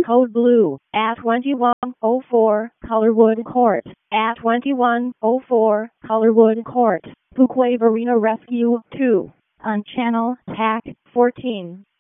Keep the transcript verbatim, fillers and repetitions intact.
code blue, at twenty-one oh four Colorwood Court, at twenty-one oh four Colorwood Court, Fuquay-Varina Rescue two, on channel T A C fourteen.